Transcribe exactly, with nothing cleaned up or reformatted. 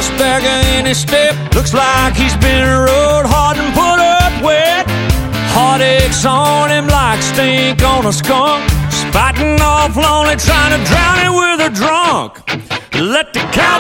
a stagger in his step. Looks like he's been rode hard and put up wet. Heartaches on him like stink on a skunk. Spouting off lonely, trying to drown it with a drunk. Let the cow